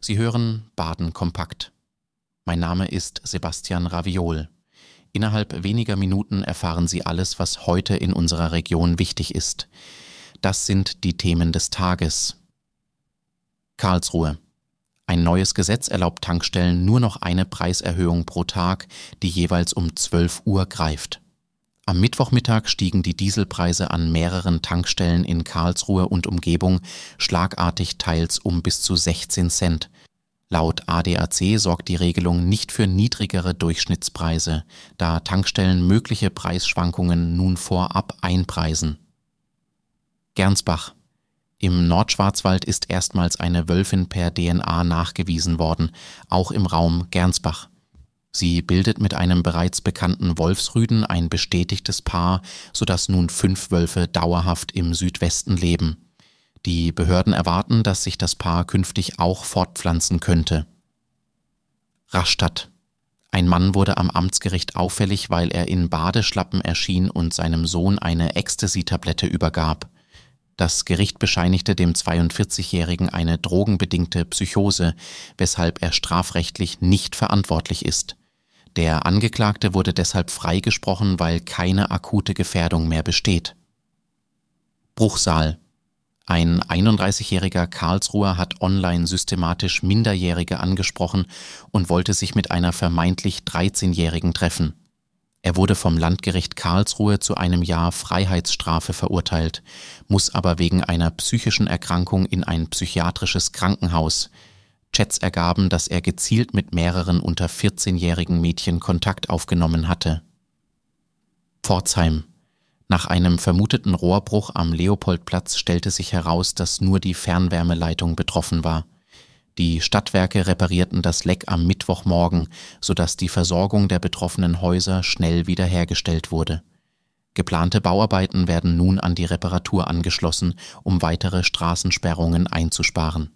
Sie hören Baden kompakt. Mein Name ist Sebastian Raviol. Innerhalb weniger Minuten erfahren Sie alles, was heute in unserer Region wichtig ist. Das sind die Themen des Tages. Karlsruhe. Ein neues Gesetz erlaubt Tankstellen nur noch eine Preiserhöhung pro Tag, die jeweils um 12 Uhr greift. Am Mittwochmittag stiegen die Dieselpreise an mehreren Tankstellen in Karlsruhe und Umgebung schlagartig teils um bis zu 16 Cent. Laut ADAC sorgt die Regelung nicht für niedrigere Durchschnittspreise, da Tankstellen mögliche Preisschwankungen nun vorab einpreisen. Gernsbach. Im Nordschwarzwald ist erstmals eine Wölfin per DNA nachgewiesen worden, auch im Raum Gernsbach. Sie bildet mit einem bereits bekannten Wolfsrüden ein bestätigtes Paar, sodass nun 5 Wölfe dauerhaft im Südwesten leben. Die Behörden erwarten, dass sich das Paar künftig auch fortpflanzen könnte. Rastatt. Ein Mann wurde am Amtsgericht auffällig, weil er in Badeschlappen erschien und seinem Sohn eine Ecstasy-Tablette übergab. Das Gericht bescheinigte dem 42-Jährigen eine drogenbedingte Psychose, weshalb er strafrechtlich nicht verantwortlich ist. Der Angeklagte wurde deshalb freigesprochen, weil keine akute Gefährdung mehr besteht. Bruchsal. Ein 31-jähriger Karlsruher hat online systematisch Minderjährige angesprochen und wollte sich mit einer vermeintlich 13-Jährigen treffen. Er wurde vom Landgericht Karlsruhe zu einem Jahr Freiheitsstrafe verurteilt, muss aber wegen einer psychischen Erkrankung in ein psychiatrisches Krankenhaus. Chats ergaben, dass er gezielt mit mehreren unter 14-jährigen Mädchen Kontakt aufgenommen hatte. Pforzheim. Nach einem vermuteten Rohrbruch am Leopoldplatz stellte sich heraus, dass nur die Fernwärmeleitung betroffen war. Die Stadtwerke reparierten das Leck am Mittwochmorgen, sodass die Versorgung der betroffenen Häuser schnell wiederhergestellt wurde. Geplante Bauarbeiten werden nun an die Reparatur angeschlossen, um weitere Straßensperrungen einzusparen.